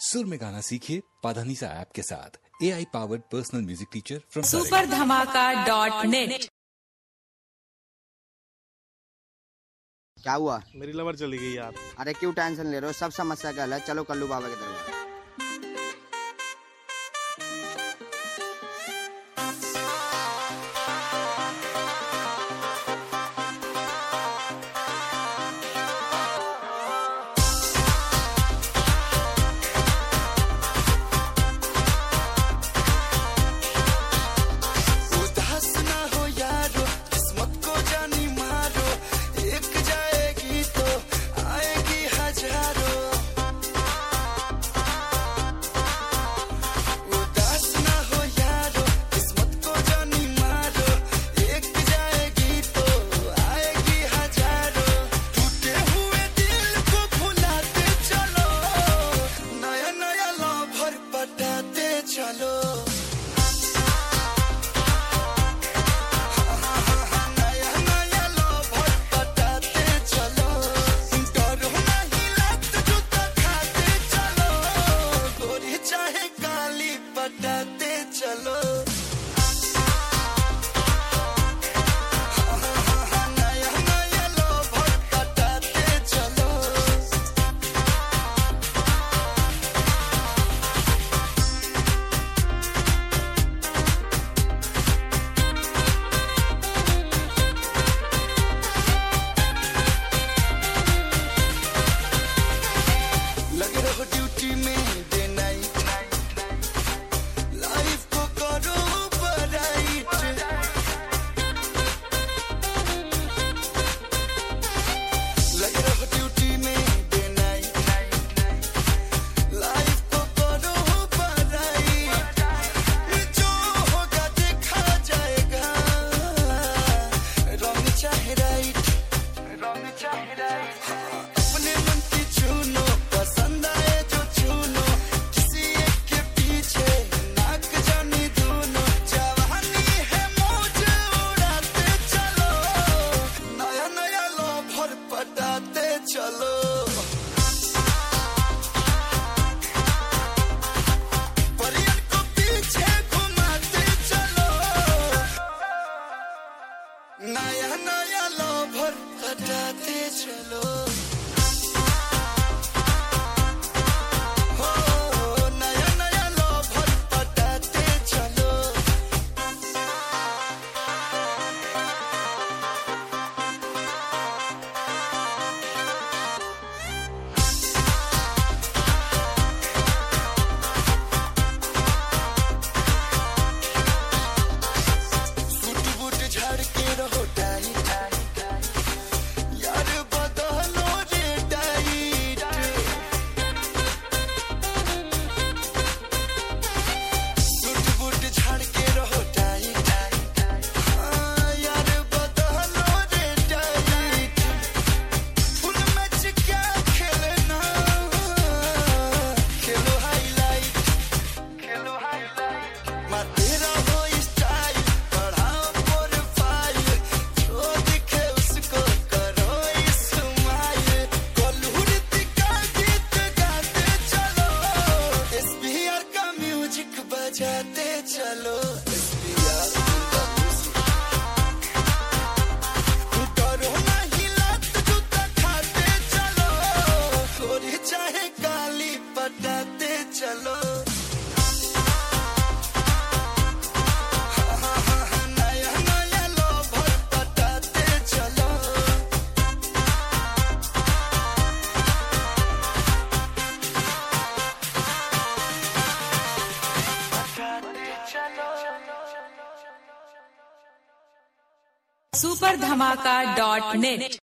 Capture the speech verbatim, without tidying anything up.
सुर में गाना सीखिए पाधानीसा ऐप के साथ। A I powered personal music teacher from super Dhamaka dot net. क्या हुआ? मेरी लवर चली गई यार। अरे क्यों टेंशन ले रहे हो? सब समस्या का हल है। चलो कल्लू बाबा के दरबार। नया नया लवर पटाते चलो। हो नया नया लवर पटाते चलो। सूट बूट झाड़ के रहो टाइट, यार बदलो रे टाइट। सूट बूट झाड़ के रहो टाइट, हाँ यार बदलो रे टाइट। फुल मैच क्या खेलना, खेलो हाईलाइट, खेलो हाईलाइट। मैं तेरा हो स्टाइल, बढ़ाओ प्रोफाइल, जो दिखे उसको करो इस्माइल। कोलूरिती का गीत गाते चलो, एसबीआर का म्यूजिक बजाते चलो। एसबीआर का म्यूजिक करो नहीं लत, जूता खाते चलो। गोरी चाहे काली पटाते चलो। नया नया लवर पटाते चलो। पटाते चलो। Super Dhamaka dot net.